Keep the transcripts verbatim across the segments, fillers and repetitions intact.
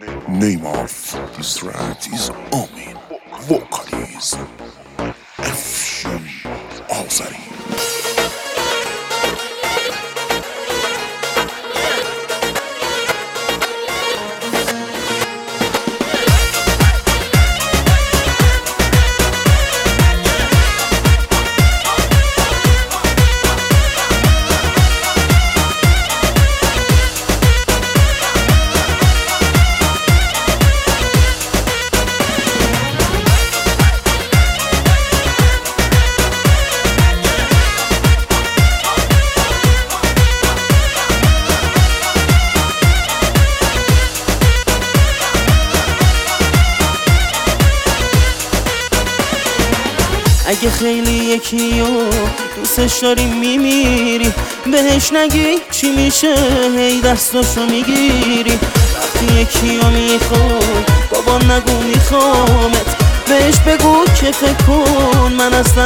Name of this track is Amin. Vocalist Afshin Azari. اگه خیلی یکیو دوستش داری میمیری، بهش نگی چی میشه هی دستاشو میگیری. وقتی یکیو میخوای بابا نگو میخوامت، بهش بگو که فکر کن من اصلا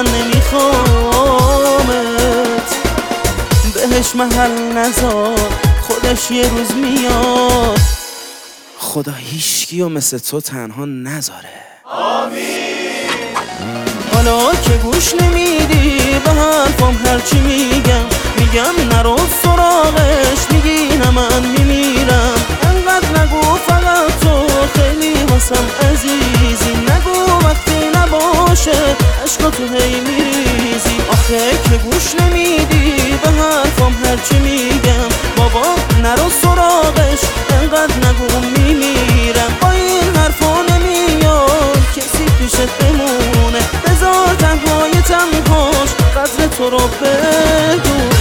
نمیخوامت. بهش محل نذار خودش یه روز میاد، خدا هیچکیو مثل تو تنها نذاره. آمین. حالا که گوش نمیدی به حرفم هرچی میگم، میگم نرو سراغش، میگی نه من میمیرم. انقدر نگو فقط تو خیلی واسم عزیزی، نگو وقتی نباشه عشقاتو هی میریزی. آخه که گوش نمیدی به حرفم هرچی میگم، بابا نرو سراغش، انقدر نگو میمیرم. با این حرفا نمیاد کسی پیشت بمونه، بذار تنهای تنهاش قدر تو رو بدونه.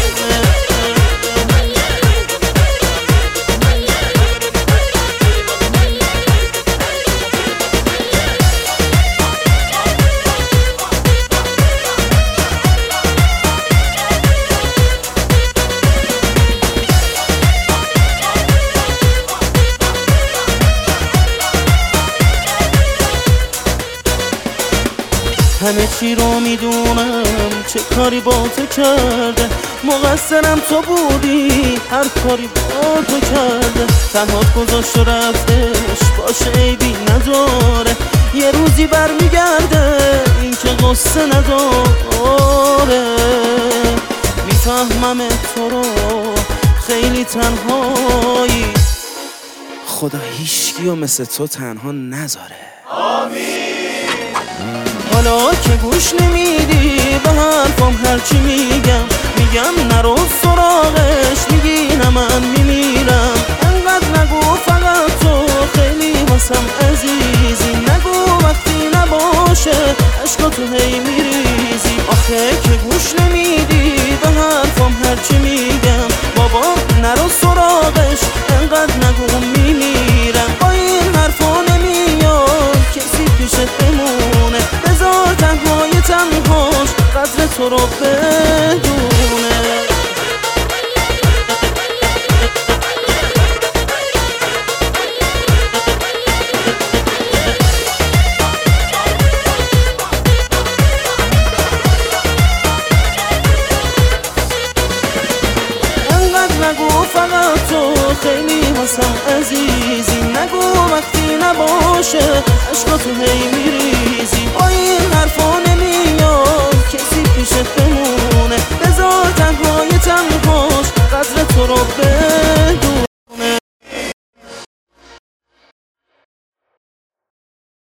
همه چی رو میدونم چه کاری با تو کرده، مقصرم تو بودی هر کاری با تو کرده. تنهات گذاشت و رفتش باشه عیبی نداره، یه روزی برمیگرده این که قصه نداره. میفهمم تو رو خیلی تنهایی، خدا هیچکیو مثل تو تنها نذاره. آمین. حالا که گوش نمیدی به حرفم هرچی میگم، میگم نرو سراغش، میگی نه من میمیرم. انقدر نگو فقط تو خیلی واسم عزیزی، نگو وقتی نباشه عشقاتو هی میریزی. آخه که گوش نمیدی به حرفم هرچی میگم، بابا نرو سراغش، انقدر نگو میمیرم. با این حرفا نمیاد کسی پیشت بمونه، بذار تنهای تنهاش قدر تو رو بدونه. انقدر نگو فقط تو خیلی واسم عزیزی، نگو وقتی نباشه عشقاتو هی میریزی. با این حرفا نمیاد کسی پیشت بمونه، بذار تنهای تنهاش قدر تو رو بدونه.